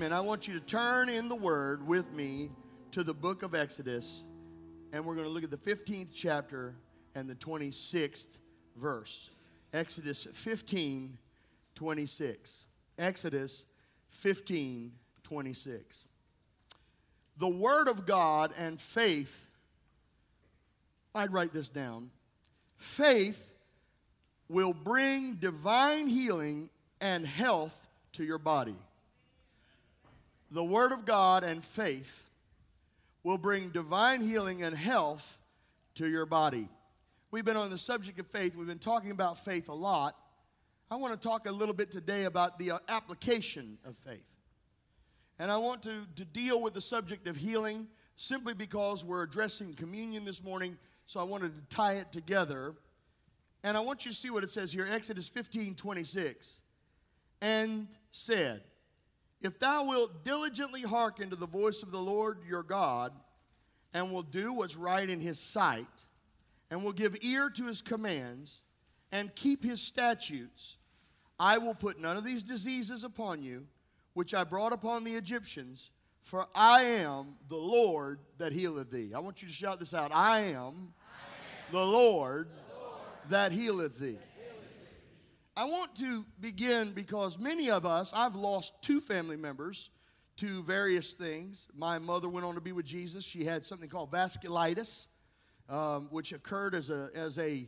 Amen. I want you to turn in the Word with me to the book of Exodus, and we're going to look at the 15th chapter and the 26th verse. Exodus 15:26. Exodus 15:26. The Word of God and faith, I'd write this down. Faith will bring divine healing and health to your body. The Word of God and faith will bring divine healing and health to your body. We've been on the subject of faith. We've been talking about faith a lot. I want to talk a little bit today about the application of faith. And I want to deal with the subject of healing simply because we're addressing communion this morning, so I wanted to tie it together. And I want you to see what it says here, Exodus 15:26. And said, if thou wilt diligently hearken to the voice of the Lord your God, and will do what's right in his sight, and will give ear to his commands, and keep his statutes, I will put none of these diseases upon you, which I brought upon the Egyptians, for I am the Lord that healeth thee. I want you to shout this out. I am the Lord that healeth thee. I want to begin because many of us, I've lost 2 family members to various things. My mother went on to be with Jesus. She had something called vasculitis, which occurred as an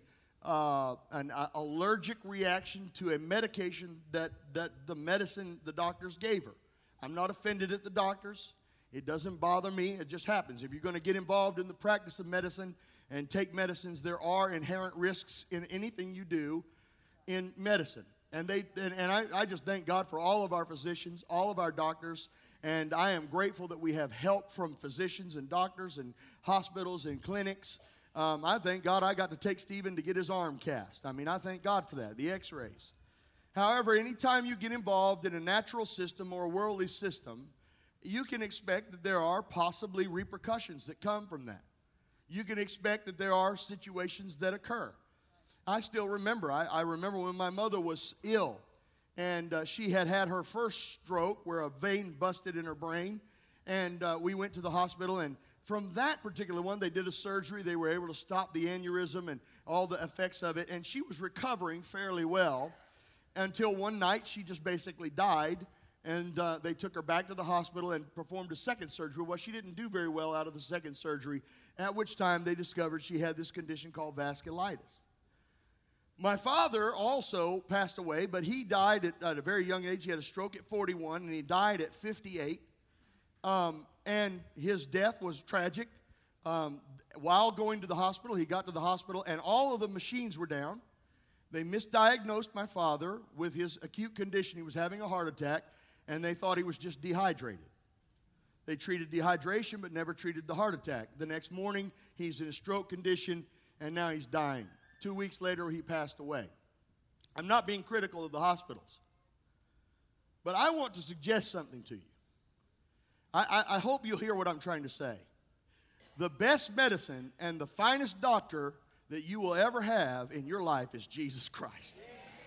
allergic reaction to a medication that the doctors gave her. I'm not offended at the doctors. It doesn't bother me. It just happens. If you're going to get involved in the practice of medicine and take medicines, there are inherent risks in anything you do in medicine. And I just thank God for all of our physicians, all of our doctors, and I am grateful that we have help from physicians and doctors and hospitals and clinics. I thank God I got to take Stephen to get his arm cast. I mean, I thank God for that, the x-rays. However, anytime you get involved in a natural system or a worldly system, you can expect that there are possibly repercussions that come from that. You can expect that there are situations that occur. I still remember, I remember when my mother was ill, and she had her first stroke where a vein busted in her brain, and we went to the hospital, and from that particular one, they did a surgery. They were able to stop the aneurysm and all the effects of it, and she was recovering fairly well until one night she just basically died, and they took her back to the hospital and performed a second surgery. Well, she didn't do very well out of the second surgery, at which time they discovered she had this condition called vasculitis. My father also passed away, but he died at a very young age. He had a stroke at 41, and he died at 58. And his death was tragic. While going to the hospital, he got to the hospital, and all of the machines were down. They misdiagnosed my father with his acute condition. He was having a heart attack, and they thought he was just dehydrated. They treated dehydration, but never treated the heart attack. The next morning, he's in a stroke condition, and now he's dying. 2 weeks later, he passed away. I'm not being critical of the hospitals, but I want to suggest something to you. I hope you'll hear what I'm trying to say. The best medicine and the finest doctor that you will ever have in your life is Jesus Christ.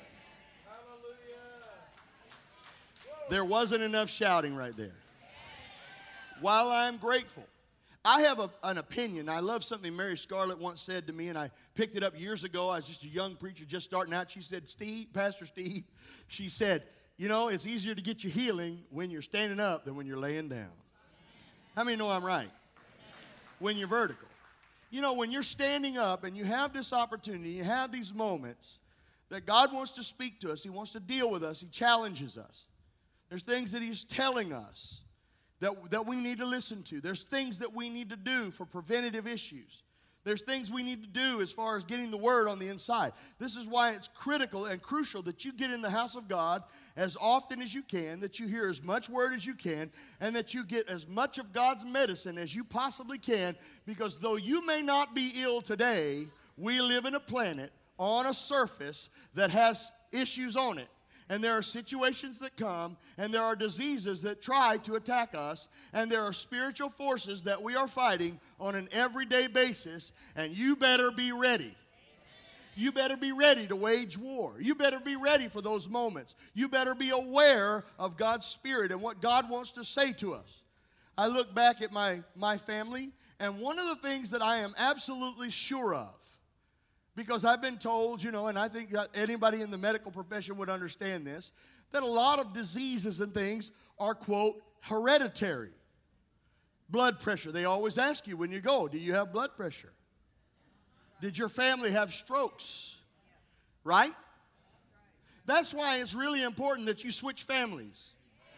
There wasn't enough shouting right there. While I'm grateful, I have an opinion. I love something Mary Scarlett once said to me, and I picked it up years ago. I was just a young preacher just starting out. She said, Pastor Steve, she said, you know, it's easier to get your healing when you're standing up than when you're laying down. How many know I'm right? When you're vertical. You know, when you're standing up and you have this opportunity, you have these moments that God wants to speak to us. He wants to deal with us. He challenges us. There's things that He's telling us that we need to listen to. There's things that we need to do for preventative issues. There's things we need to do as far as getting the Word on the inside. This is why it's critical and crucial that you get in the house of God as often as you can, that you hear as much Word as you can, and that you get as much of God's medicine as you possibly can, because though you may not be ill today, we live in a planet on a surface that has issues on it. And there are situations that come, and there are diseases that try to attack us, and there are spiritual forces that we are fighting on an everyday basis, and you better be ready. You better be ready to wage war. You better be ready for those moments. You better be aware of God's Spirit and what God wants to say to us. I look back at my family, and one of the things that I am absolutely sure of, because I've been told, and I think that anybody in the medical profession would understand this, that a lot of diseases and things are, quote, hereditary. Blood pressure. They always ask you when you go, do you have blood pressure? Did your family have strokes? Right? That's why it's really important that you switch families.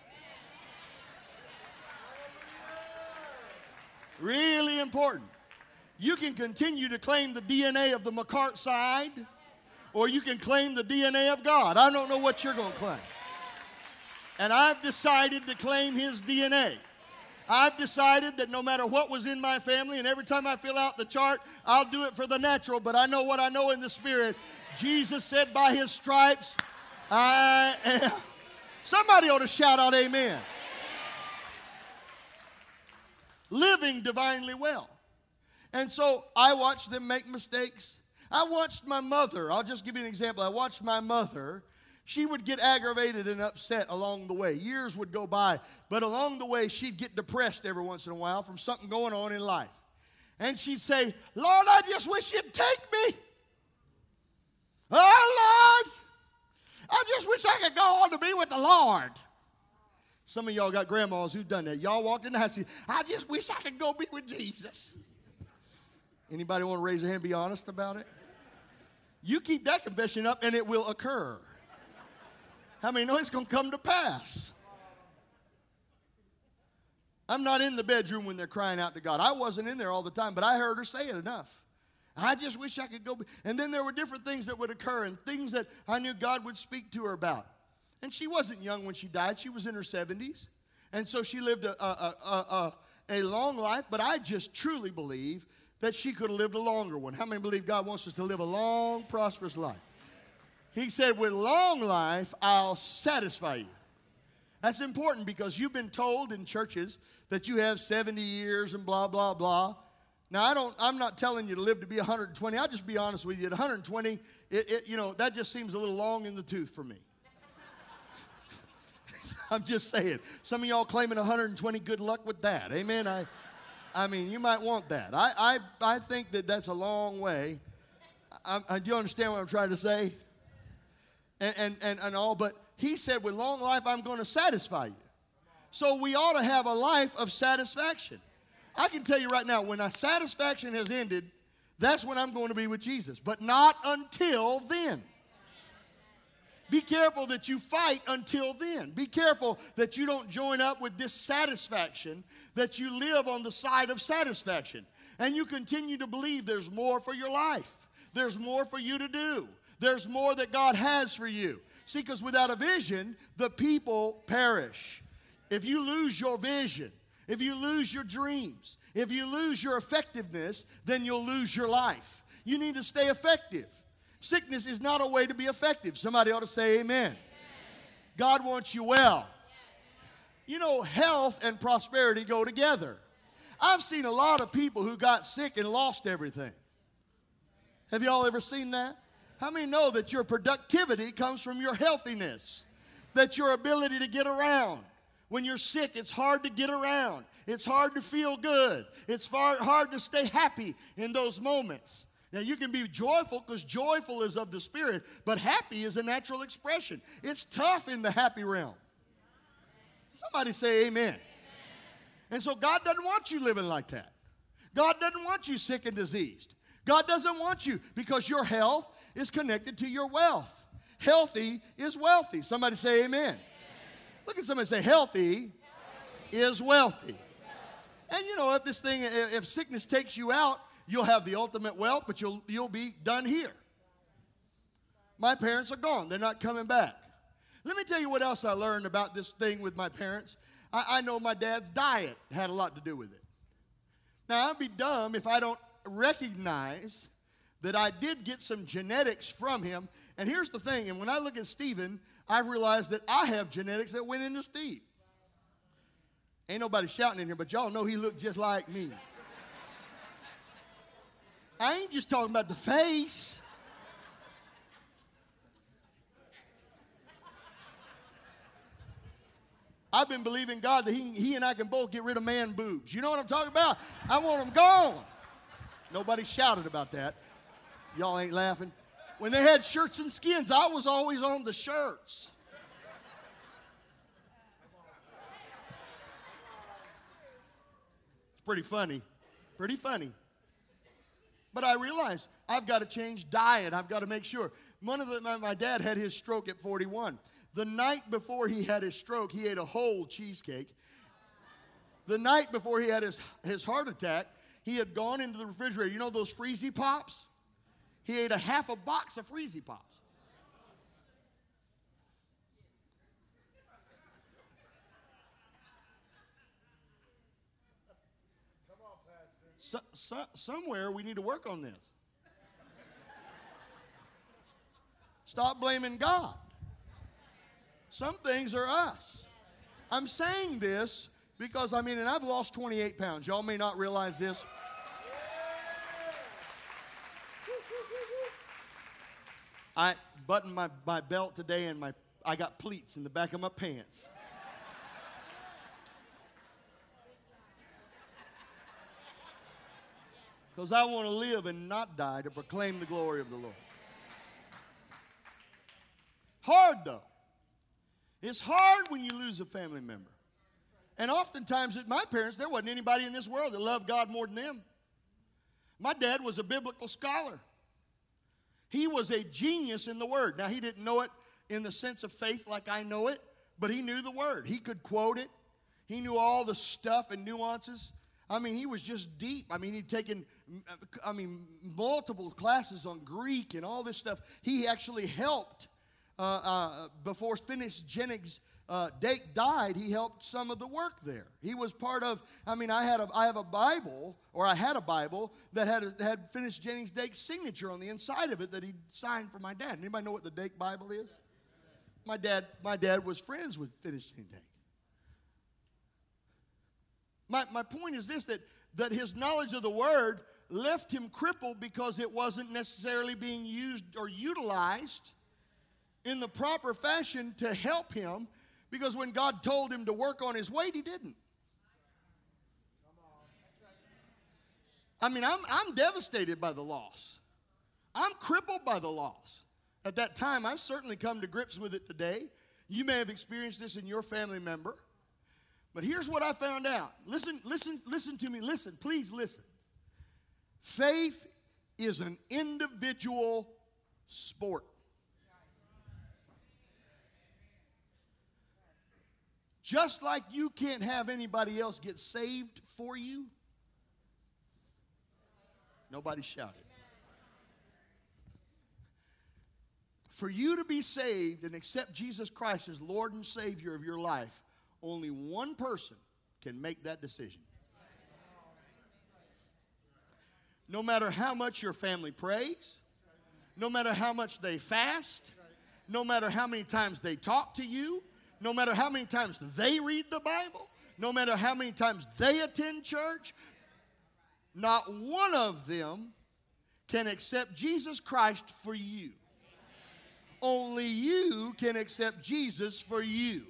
Really important. You can continue to claim the DNA of the McCart side, or you can claim the DNA of God. I don't know what you're going to claim. And I've decided to claim his DNA. I've decided that no matter what was in my family, and every time I fill out the chart, I'll do it for the natural, but I know what I know in the spirit. Jesus said, by his stripes, I am. Somebody ought to shout out amen. Living divinely well. And so I watched them make mistakes. I watched my mother. I'll just give you an example. I watched my mother. She would get aggravated and upset along the way. Years would go by, but along the way, she'd get depressed every once in a while from something going on in life. And she'd say, Lord, I just wish you'd take me. Oh, Lord, I just wish I could go on to be with the Lord. Some of y'all got grandmas who've done that. Y'all walked in the house and said, I just wish I could go be with Jesus. Anybody want to raise their hand and be honest about it? You keep that confession up and it will occur. How many know it's going to come to pass? I'm not in the bedroom when they're crying out to God. I wasn't in there all the time, but I heard her say it enough. I just wish I could go. And then there were different things that would occur and things that I knew God would speak to her about. And she wasn't young when she died. She was in her 70s. And so she lived a long life, but I just truly believe that she could have lived a longer one. How many believe God wants us to live a long, prosperous life? He said, with long life, I'll satisfy you. That's important because you've been told in churches that you have 70 years and blah, blah, blah. Now, I'm not telling you to live to be 120. I'll just be honest with you. At 120, that just seems a little long in the tooth for me. I'm just saying. Some of y'all claiming 120, good luck with that. Amen? I mean, you might want that. I think that that's a long way. Do you understand what I'm trying to say? And all, but he said, with long life, I'm going to satisfy you. So we ought to have a life of satisfaction. I can tell you right now, when our satisfaction has ended, that's when I'm going to be with Jesus. But not until then. Be careful that you fight until then. Be careful that you don't join up with dissatisfaction, that you live on the side of satisfaction. And you continue to believe there's more for your life. There's more for you to do. There's more that God has for you. See, because without a vision, the people perish. If you lose your vision, if you lose your dreams, if you lose your effectiveness, then you'll lose your life. You need to stay effective. Sickness is not a way to be effective. Somebody ought to say amen. Amen. God wants you well. You know, health and prosperity go together. I've seen a lot of people who got sick and lost everything. Have y'all ever seen that? How many know that your productivity comes from your healthiness? That your ability to get around. When you're sick, it's hard to get around. It's hard to feel good. It's hard to stay happy in those moments. Now, you can be joyful because joyful is of the Spirit, but happy is a natural expression. It's tough in the happy realm. Somebody say amen. And so God doesn't want you living like that. God doesn't want you sick and diseased. God doesn't want you because your health is connected to your wealth. Healthy is wealthy. Somebody say amen. Look at somebody say healthy is wealthy. And you know, if sickness takes you out, you'll have the ultimate wealth, but you'll be done here. My parents are gone. They're not coming back. Let me tell you what else I learned about this thing with my parents. I know my dad's diet had a lot to do with it. Now, I'd be dumb if I don't recognize that I did get some genetics from him. And here's the thing, and when I look at Stephen, I've realized that I have genetics that went into Steve. Ain't nobody shouting in here, but y'all know he looked just like me. I ain't just talking about the face. I've been believing God that he and I can both get rid of man boobs. You know what I'm talking about? I want them gone. Nobody shouted about that. Y'all ain't laughing. When they had shirts and skins, I was always on the shirts. It's pretty funny. Pretty funny. But I realized I've got to change diet. I've got to make sure. My dad had his stroke at 41. The night before he had his stroke, he ate a whole cheesecake. The night before he had his heart attack, he had gone into the refrigerator. You know those Freezy Pops? He ate a half a box of Freezy Pops. Somewhere we need to work on this. Stop blaming God. Some things are us. I'm saying this because, and I've lost 28 pounds. Y'all may not realize this. I buttoned my belt today, and I got pleats in the back of my pants. Because I want to live and not die to proclaim the glory of the Lord. Hard, though. It's hard when you lose a family member. And oftentimes at my parents, there wasn't anybody in this world that loved God more than them. My dad was a biblical scholar. He was a genius in the Word. Now, he didn't know it in the sense of faith like I know it, but he knew the Word. He could quote it. He knew all the stuff and nuances. He was just deep. He'd taken, multiple classes on Greek and all this stuff. He actually helped, before Finis Jennings Dake died, he helped some of the work there. He was part of, I had a Bible that had Finis Jennings Dake's signature on the inside of it that he signed for my dad. Anybody know what the Dake Bible is? My dad was friends with Finis Jennings Dake. My point is this, that his knowledge of the Word left him crippled because it wasn't necessarily being used or utilized in the proper fashion to help him, because when God told him to work on his weight, he didn't. I'm devastated by the loss. I'm crippled by the loss. At that time, I've certainly come to grips with it today. You may have experienced this in your family member. But here's what I found out. Listen to me. Listen, please listen. Faith is an individual sport. Just like you can't have anybody else get saved for you. Nobody shouted. For you to be saved and accept Jesus Christ as Lord and Savior of your life, only one person can make that decision. No matter how much your family prays, no matter how much they fast, no matter how many times they talk to you, no matter how many times they read the Bible, no matter how many times they attend church, not one of them can accept Jesus Christ for you. Only you can accept Jesus for you.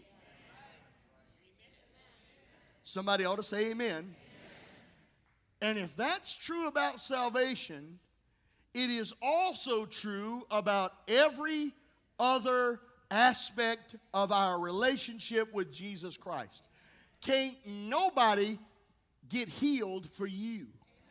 Somebody ought to say amen. And if that's true about salvation, it is also true about every other aspect of our relationship with Jesus Christ. Can't nobody get healed for you.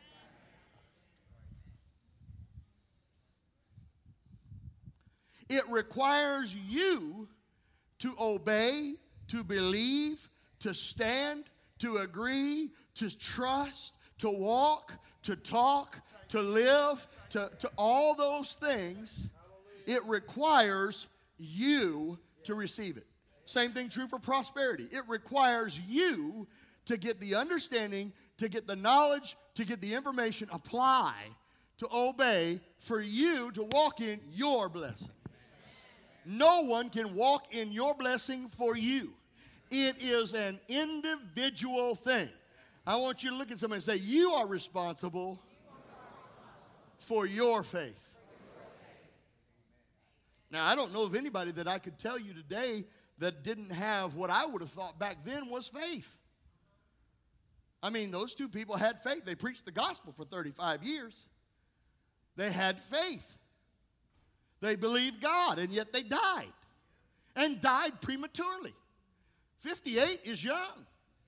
It requires you to obey, to believe, to stand, to agree, to trust, to walk, to talk, to live, to all those things. It requires you to receive it. Same thing true for prosperity. It requires you to get the understanding, to get the knowledge, to get the information, apply, to obey, for you to walk in your blessing. No one can walk in your blessing for you. It is an individual thing. I want you to look at somebody and say, you are responsible for your faith. Now, I don't know of anybody that I could tell you today that didn't have what I would have thought back then was faith. I mean, those two people had faith. They preached the gospel for 35 years. They had faith. They believed God, and yet they died. And died prematurely. 58 is young.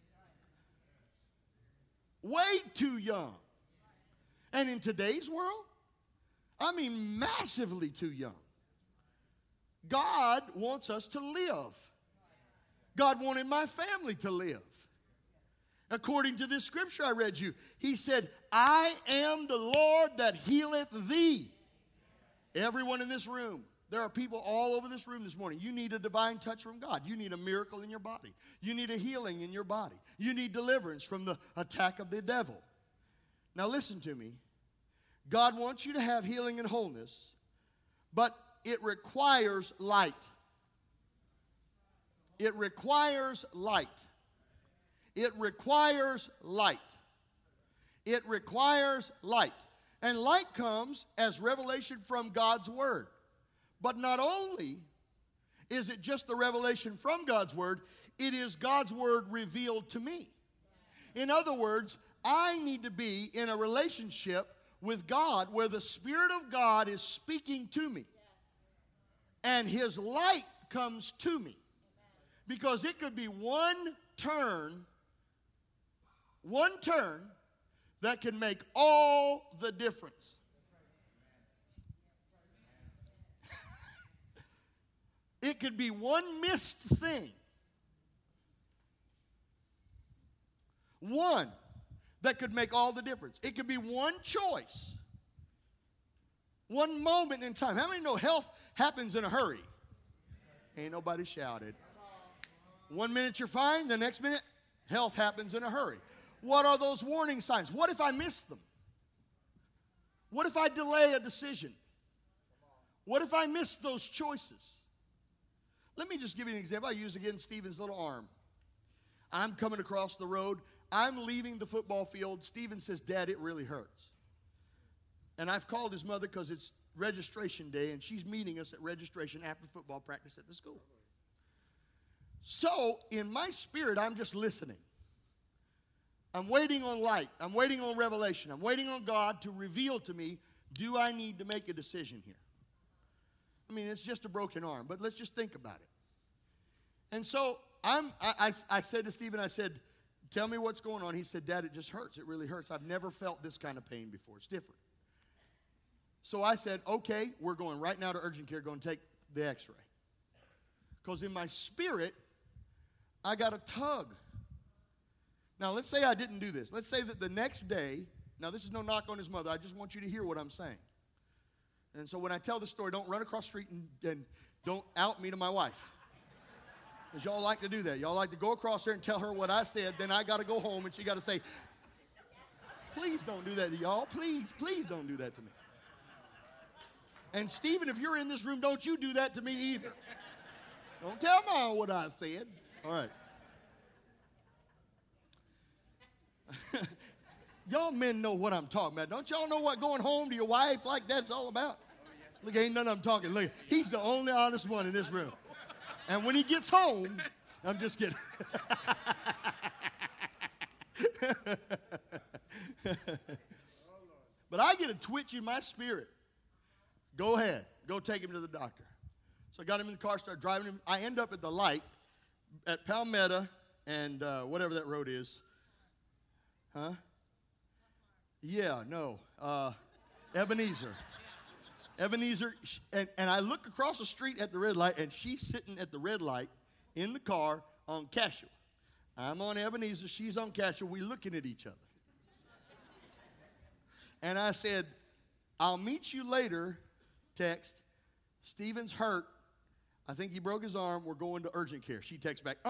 Way too young. And in today's world, I mean massively too young. God wants us to live. God wanted my family to live. According to this scripture I read you, he said, I am the Lord that healeth thee. Everyone in this room, there are people all over this room this morning. You need a divine touch from God. You need a miracle in your body. You need a healing in your body. You need deliverance from the attack of the devil. Now listen to me. God wants you to have healing and wholeness, but it requires light. It requires light. It requires light. It requires light. And light comes as revelation from God's Word. But not only is it just the revelation from God's Word, it is God's Word revealed to me. In other words, I need to be in a relationship with God where the Spirit of God is speaking to me. And His light comes to me. Because it could be one turn that can make all the difference. It could be one missed thing. One that could make all the difference. It could be one choice. One moment in time. How many know health happens in a hurry? Ain't nobody shouted. 1 minute you're fine, the next minute health happens in a hurry. What are those warning signs? What if I miss them? What if I delay a decision? What if I miss those choices? Let me just give you an example. I use again Stephen's little arm. I'm coming across the road. I'm leaving the football field. Stephen says, Dad, it really hurts. And I've called his mother because it's registration day, and she's meeting us at registration after football practice at the school. So, in my spirit, I'm just listening. I'm waiting on light. I'm waiting on revelation. I'm waiting on God to reveal to me, do I need to make a decision here? I mean, it's just a broken arm, but let's just think about it. And so, I said to Stephen, I said, tell me what's going on. He said, Dad, it just hurts. It really hurts. I've never felt this kind of pain before. It's different. So I said, okay, we're going right now to urgent care, going to take the x-ray. Because in my spirit, I got a tug. Now, let's say I didn't do this. Let's say that the next day, now this is no knock on his mother. I just want you to hear what I'm saying. And so when I tell the story, don't run across the street and don't out me to my wife. Because y'all like to do that. Y'all like to go across there and tell her what I said. Then I got to go home and she got to say, please don't do that to y'all. Please, please don't do that to me. And Stephen, if you're in this room, don't you do that to me either. Don't tell Mom what I said. All right. Y'all men know what I'm talking about. Don't y'all know what going home to your wife like that's all about? Look, ain't none of them talking. Look, he's the only honest one in this room. And when he gets home, I'm just kidding. But I get a twitch in my spirit. Go ahead. Go take him to the doctor. So I got him in the car, started driving him. I end up at the light at Palmetto and whatever that road is. Huh? Yeah, no. Ebenezer. Ebenezer. And I look across the street at the red light, and she's sitting at the red light in the car on Cashua. I'm on Ebenezer. She's on Cashua. We're looking at each other. And I said, I'll meet you later. Text, Stephen's hurt. I think he broke his arm. We're going to urgent care. She texts back,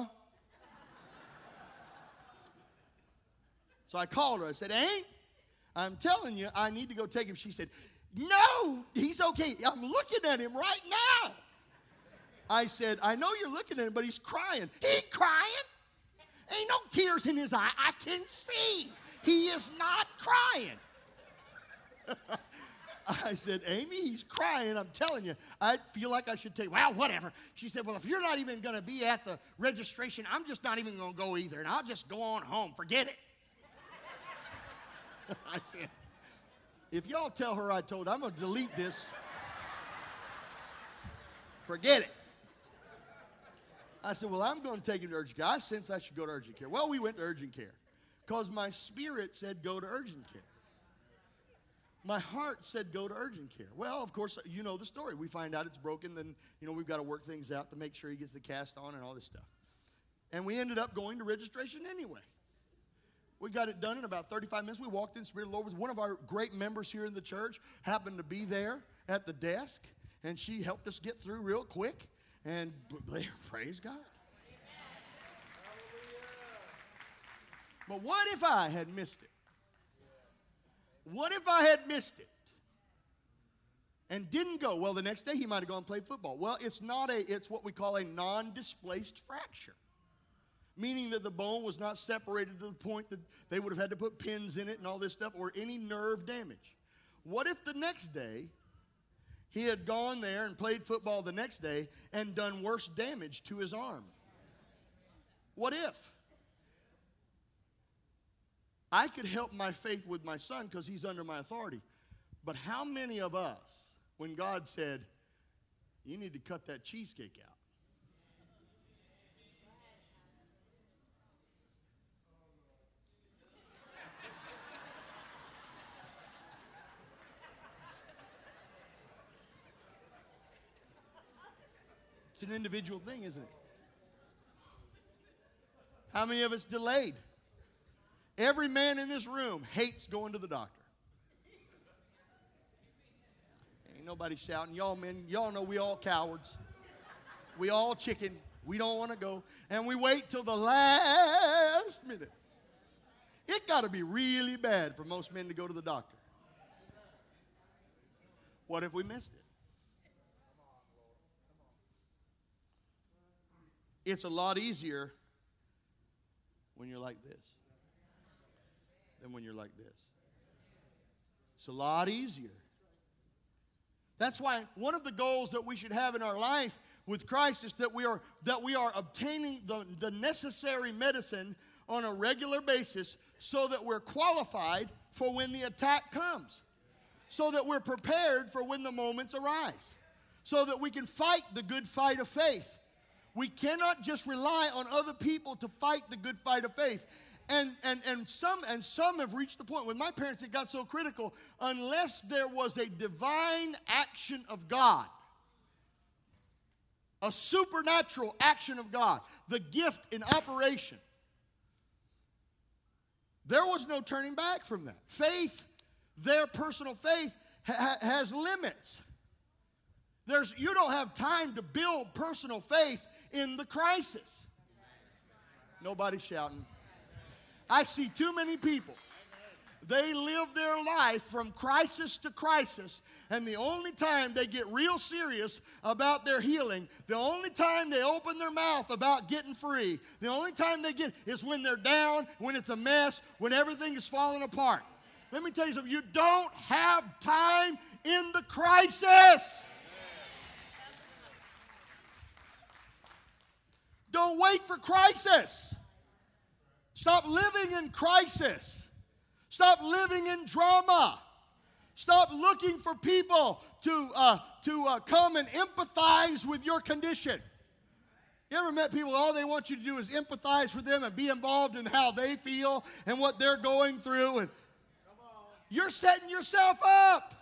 So I called her. I said, ain't, I'm telling you, I need to go take him. She said, no, he's okay. I'm looking at him right now. I said, I know you're looking at him, but he's crying. He crying? Ain't no tears in his eye. I can see. He is not crying. I said, Amy, he's crying. I'm telling you. I feel like I should take, well, whatever. She said, well, if you're not even going to be at the registration, I'm just not even going to go either, and I'll just go on home. Forget it. I said, if y'all tell her I told her, I'm going to delete this. Forget it. I said, well, I'm going to take him to urgent care. I sense I should go to urgent care. Well, we went to urgent care because my spirit said go to urgent care. My heart said go to urgent care. Well, of course, you know the story. We find out it's broken, then, we've got to work things out to make sure he gets the cast on and all this stuff. And we ended up going to registration anyway. We got it done in about 35 minutes. We walked in, Spirit of the Lord was one of our great members here in the church, happened to be there at the desk, and she helped us get through real quick. And praise God. But what if I had missed it? What if I had missed it and didn't go? Well, the next day he might have gone and played football. Well, it's what we call a non-displaced fracture, meaning that the bone was not separated to the point that they would have had to put pins in it and all this stuff, or any nerve damage. What if the next day he had gone there and played football the next day and done worse damage to his arm? What if? I could help my faith with my son because he's under my authority. But how many of us, when God said, you need to cut that cheesecake out? It's an individual thing, isn't it? How many of us delayed? Every man in this room hates going to the doctor. Ain't nobody shouting. Y'all men, y'all know we all cowards. We all chicken. We don't want to go. And we wait till the last minute. It got to be really bad for most men to go to the doctor. What if we missed it? It's a lot easier when you're like this than when you're like this. It's a lot easier. That's why one of the goals that we should have in our life with Christ is that we are obtaining the necessary medicine on a regular basis so that we're qualified for when the attack comes, so that we're prepared for when the moments arise, so that we can fight the good fight of faith. We cannot just rely on other people to fight the good fight of faith. And some have reached the point with my parents, it got so critical, unless there was a divine action of God, a supernatural action of God, the gift in operation, there was no turning back from that. Faith, their personal faith, has limits. You don't have time to build personal faith in the crisis. Nobody's shouting. I see too many people. They live their life from crisis to crisis, and the only time they get real serious about their healing, the only time they open their mouth about getting free, the only time they get is when they're down, when it's a mess, when everything is falling apart. Let me tell you something. You don't have time in the crisis. Don't wait for crisis. Stop living in crisis. Stop living in drama. Stop looking for people to come and empathize with your condition. You ever met people, all they want you to do is empathize with them and be involved in how they feel and what they're going through? And you're setting yourself up.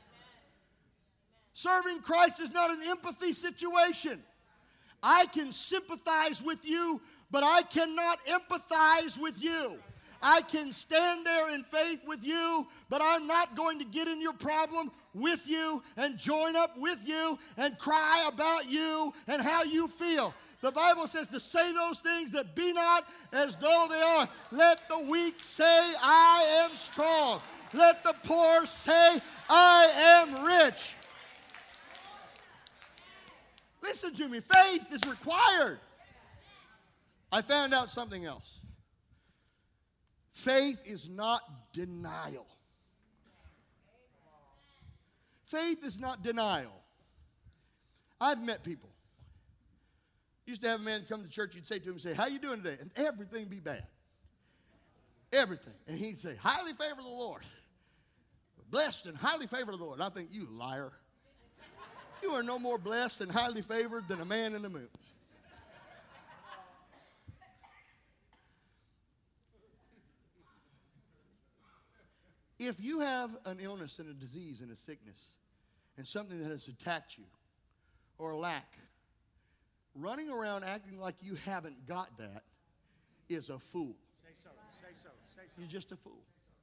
Serving Christ is not an empathy situation. I can sympathize with you, but I cannot empathize with you. I can stand there in faith with you, but I'm not going to get in your problem with you and join up with you and cry about you and how you feel. The Bible says to say those things that be not as though they are. Let the weak say, I am strong. Let the poor say, I am rich. Listen to me. Faith is required. I found out something else. Faith is not denial. Faith is not denial. I've met people. Used to have a man come to church, you'd say to him, say, how you doing today? And everything be bad. Everything. And he'd say, highly favor the Lord. Blessed and highly favored of the Lord. And I think, you liar. You are no more blessed and highly favored than a man in the moon. If you have an illness and a disease and a sickness and something that has attacked you or a lack, running around acting like you haven't got that is a fool. Say so. You're just a fool.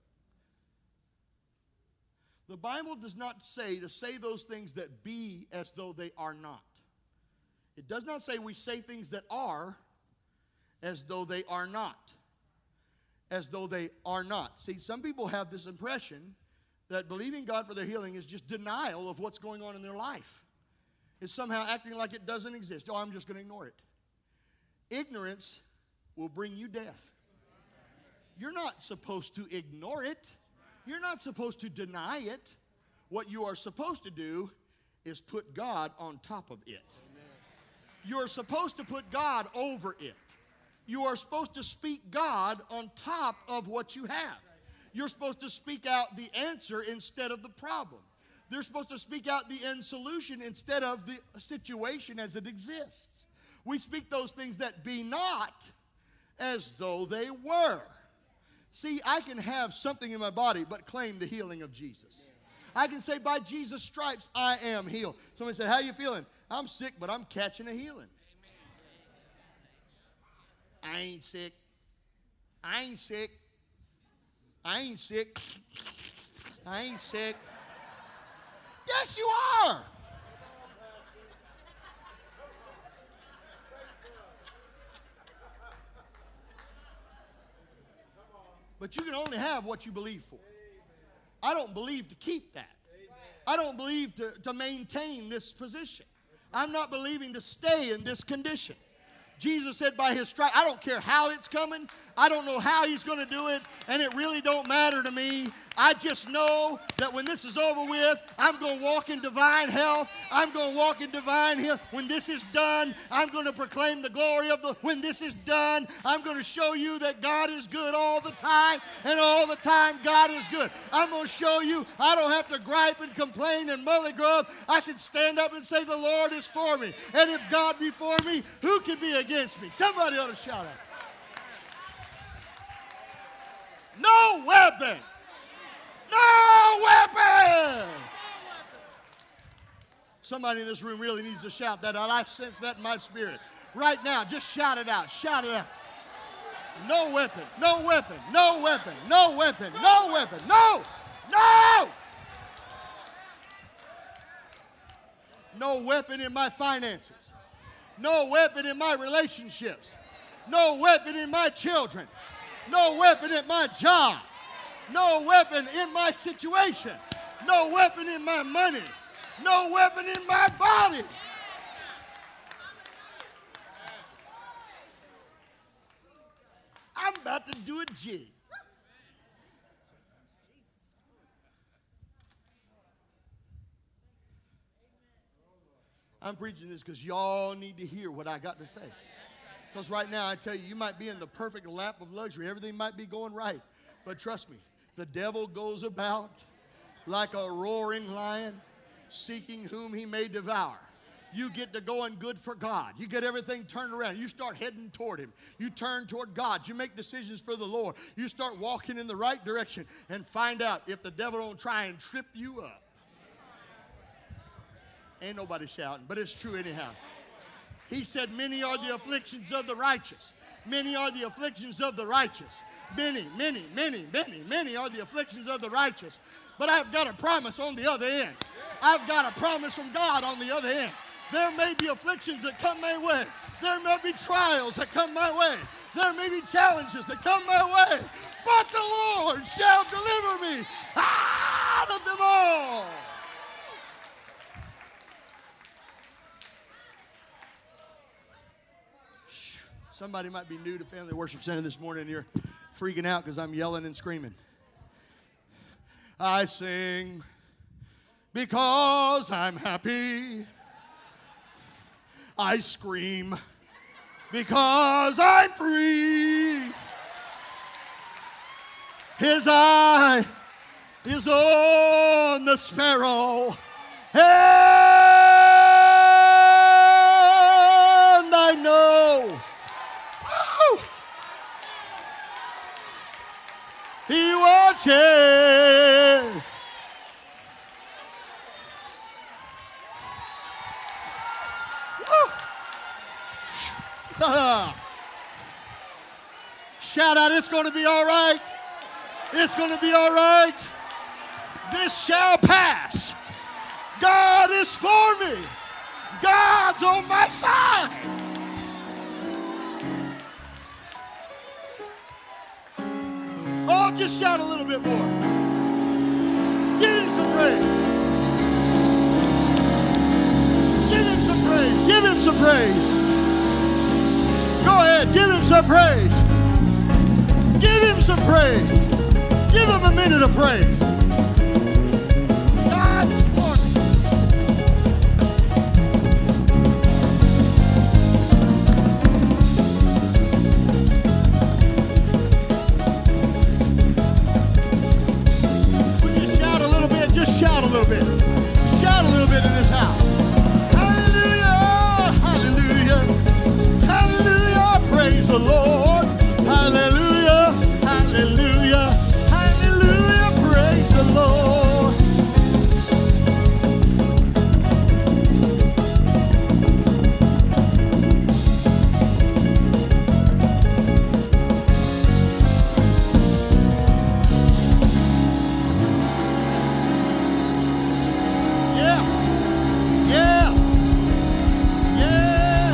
The Bible does not say to say those things that be as though they are not. It does not say we say things that are as though they are not. As though they are not. See, some people have this impression that believing God for their healing is just denial of what's going on in their life. It's somehow acting like it doesn't exist. Oh, I'm just going to ignore it. Ignorance will bring you death. You're not supposed to ignore it. You're not supposed to deny it. What you are supposed to do is put God on top of it. You're supposed to put God over it. You are supposed to speak God on top of what you have. You're supposed to speak out the answer instead of the problem. They're supposed to speak out the end solution instead of the situation as it exists. We speak those things that be not as though they were. See, I can have something in my body but claim the healing of Jesus. I can say, by Jesus' stripes, I am healed. Somebody said, how you feeling? I'm sick, but I'm catching a healing. I ain't sick. I ain't sick. I ain't sick. I ain't sick. Yes, you are. But you can only have what you believe for. I don't believe to keep that. I don't believe to maintain this position. I'm not believing to stay in this condition. Jesus said by his stripes, I don't care how it's coming. I don't know how he's going to do it, and it really don't matter to me. I just know that when this is over with, I'm going to walk in divine health. I'm going to walk in divine health. When this is done, I'm going to proclaim the glory of the... When this is done, I'm going to show you that God is good all the time, and all the time God is good. I'm going to show you I don't have to gripe and complain and mully-grub. I can stand up and say the Lord is for me. And if God be for me, who can be against me? Somebody ought to shout out. No weapon. No weapon. Somebody in this room really needs to shout that out. I sense that in my spirit. Right now, just shout it out. Shout it out. No weapon. No weapon. No weapon. No weapon. No weapon. No. No. No weapon in my finances. No weapon in my relationships. No weapon in my children. No weapon at my job. No weapon in my situation. No weapon in my money. No weapon in my body. I'm about to do a jig. I'm preaching this because y'all need to hear what I got to say. Because right now, I tell you, you might be in the perfect lap of luxury. Everything might be going right. But trust me, the devil goes about like a roaring lion, seeking whom he may devour. You get to going good for God. You get everything turned around. You start heading toward him. You turn toward God. You make decisions for the Lord. You start walking in the right direction and find out if the devil don't try and trip you up. Ain't nobody shouting, but it's true anyhow. He said, many are the afflictions of the righteous. Many are the afflictions of the righteous. Many are the afflictions of the righteous. But I've got a promise on the other end. I've got a promise from God on the other end. There may be afflictions that come my way. There may be trials that come my way. There may be challenges that come my way. But the Lord shall deliver me out of them all. Somebody might be new to Family Worship Center this morning and you're freaking out because I'm yelling and screaming. I sing Because I'm happy, I scream. Because I'm free. His eye is on the sparrow, and I know He watches. Shout out, it's going to be all right. It's going to be all right. This shall pass. God is for me. God's on my side. Oh, just shout a little bit more. Give him some praise. Give him some praise. Give him some praise. Go ahead, give him some praise. Give him some praise. Give him a minute of praise. God's for me. Would you shout a little bit? Just shout a little bit. Shout a little bit in this house. Hallelujah, hallelujah, hallelujah, praise the Lord. Hallelujah, hallelujah, hallelujah, praise the Lord. Yeah, yeah, yeah.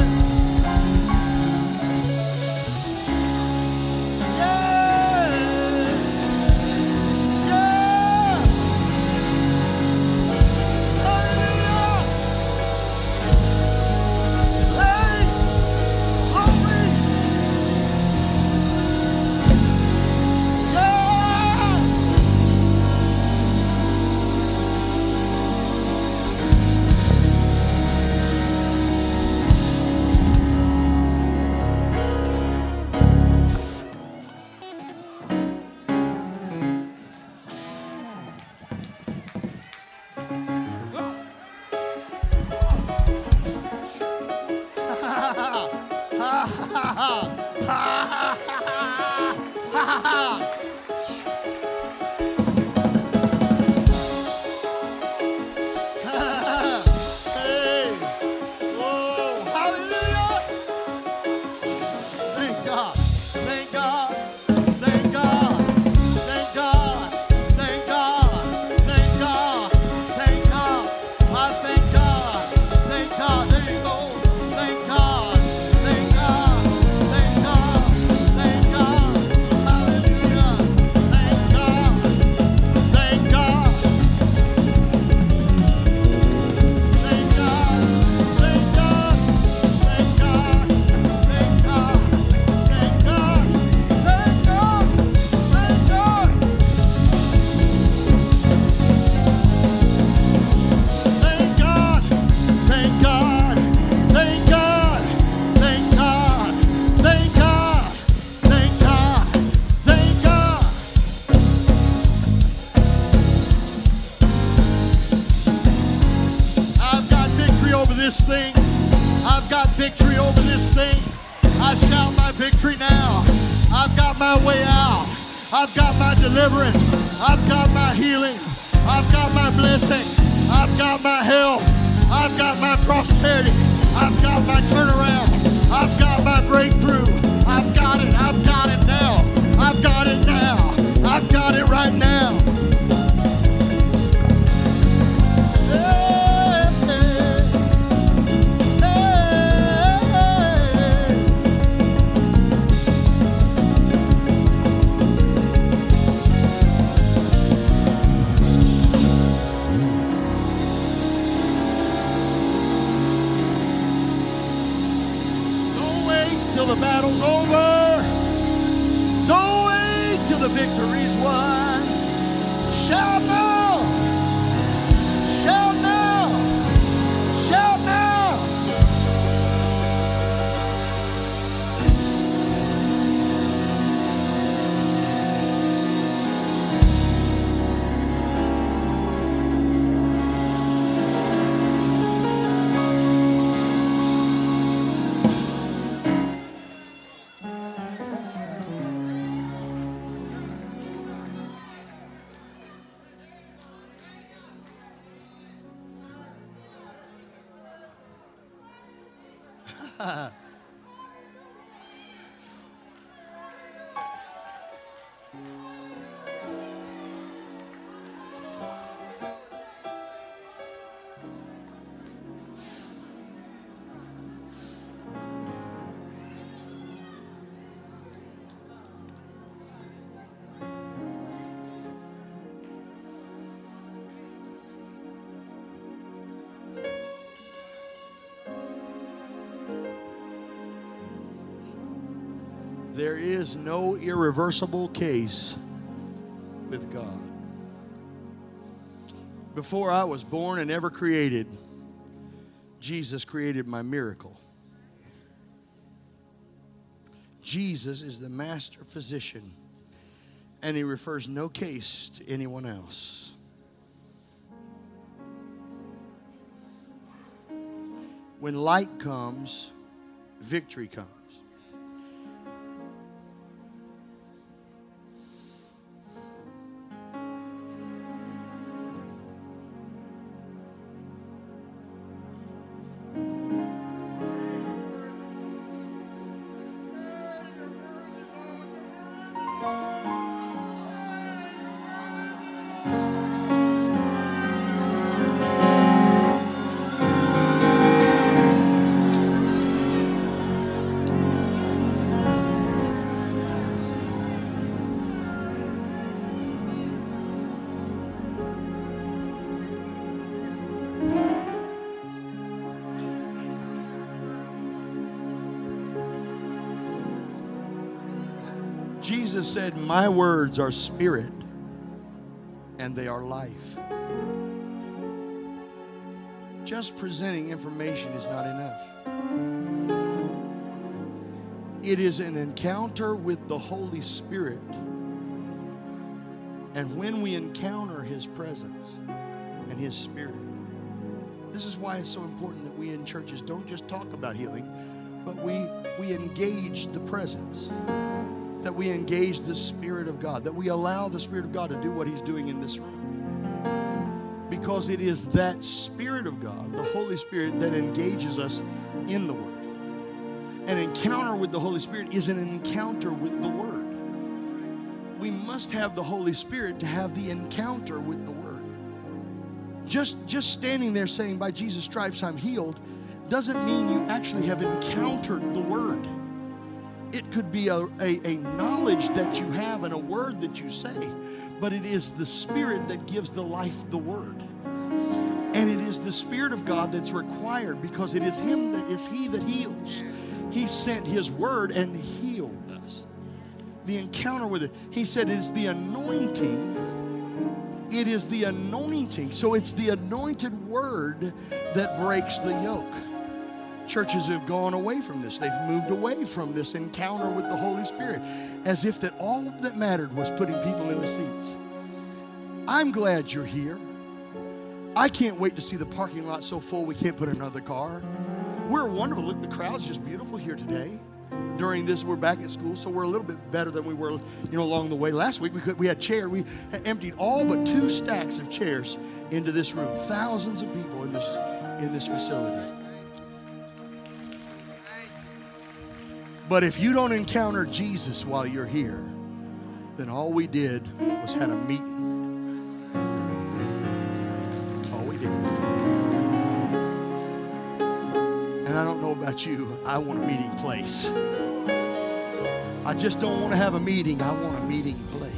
Hey, whoa, hallelujah. Thank God, thank God, thank God, thank God, thank God, thank God, thank God. I thank God, thank God. There you go. Thank God, thank God, thank God, thank God. Hallelujah. Thank God, thank God. Thank God, thank God, thank God, thank God, thank God, thank God, thank God. Thank God, thank God, thank God, thank God, thank God, thank God, thank God. I've got victory over this thing. I've got victory over this thing. I shout my victory now. I've got my way out. I've got my deliverance. I've got my healing. I've got my blessing. I've got my health. I've got my prosperity. I've got my turnaround. I've got my breakthrough. I've got it. I've got it now. I've got it now. I've got it right now. Hey, hey, hey. Don't wait till the battle's over. Don't wait till the victory's won. Shout now. Shout. There is no irreversible case with God. Before I was born and ever created, Jesus created my miracle. Jesus is the master physician, and he refers no case to anyone else. When light comes, victory comes. Jesus said, my words are spirit and they are life. Just presenting information is not enough. It is an encounter with the Holy Spirit. And when we encounter His presence and His Spirit, this is why it's so important that we in churches don't just talk about healing, but we engage the presence. That we engage the Spirit of God, that we allow the Spirit of God to do what He's doing in this room. Because it is that Spirit of God, the Holy Spirit, that engages us in the Word. An encounter with the Holy Spirit is an encounter with the Word. We must have the Holy Spirit to have the encounter with the Word. Just standing there saying, by Jesus' stripes I'm healed, doesn't mean you actually have encountered the Word. It could be a knowledge that you have and a word that you say, but it is the Spirit that gives the life the Word. And it is the Spirit of God that's required, because it is Him that is He that heals. He sent His Word and healed us. The encounter with it. He said it's the anointing. It is the anointing. So it's the anointed Word that breaks the yoke. Churches have gone away from this. They've moved away from this encounter with the Holy Spirit, as if that all that mattered was putting people in the seats. I'm glad you're here. I can't wait to see the parking lot so full we can't put another car. We're wonderful. Look, the crowd's just beautiful here today. During this, we're back at school, so we're a little bit better than we were, along the way. Last week we had chairs. We emptied all but 2 stacks of chairs into this room. Thousands of people in this facility. But if you don't encounter Jesus while you're here, then all we did was had a meeting. That's all we did. And I don't know about you, I want a meeting place. I just don't want to have a meeting, I want a meeting place.